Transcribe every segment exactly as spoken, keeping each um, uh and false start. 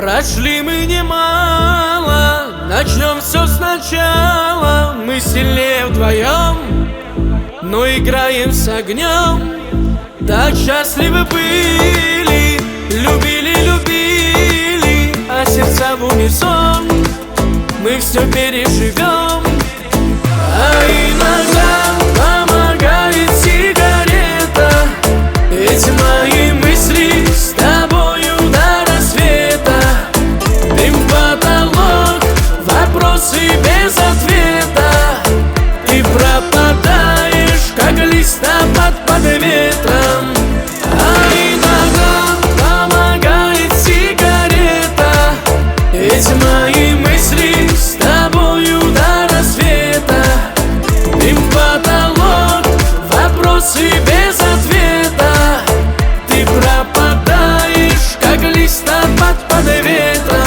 Прошли мы немало, начнем все сначала. Мы сильнее вдвоем, но играем с огнем. Так счастливы были, любили, любили, а сердца в унисон мы все переживем. А иногда помогает сигарета, ведь мои мысли с тобою до рассвета. Дым в потолок, вопросы без ответа. Ты пропадаешь, как листопад под ветром. А иногда помогает сигарета, ведь мои мысли с тобою до рассвета. Дым в потолок, вопросы без ответа. Ты пропадаешь, как листопад под ветром.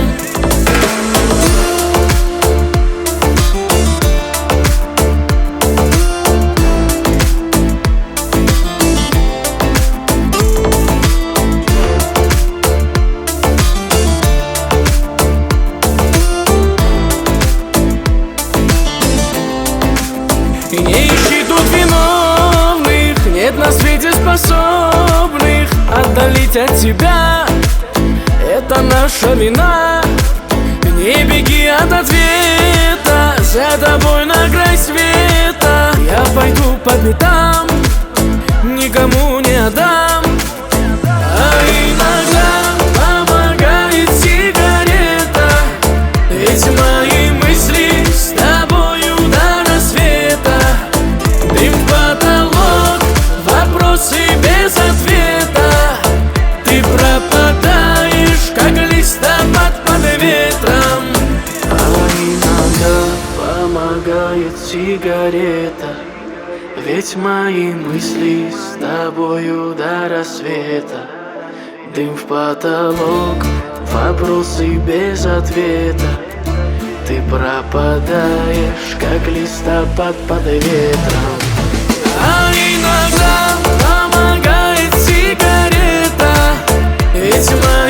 И не ищи тут виновных, нет на свете способных отдалить от тебя. Это наша вина. Не беги от ответа, за тобой на край света. Я пойду по пятам, никому не отдам. А иногда помогает сигарета, ведь мои мысли с тобою до рассвета. Дым в потолок, вопросы без ответа. Ты пропадаешь, как листопад под ветром. А иногда помогает сигарета, ведь мои мысли с тобою до рассвета. Дым в потолок, вопросы без ответа. Ты пропадаешь, как листопад под ветром. А иногда помогает сигарета, ведь мои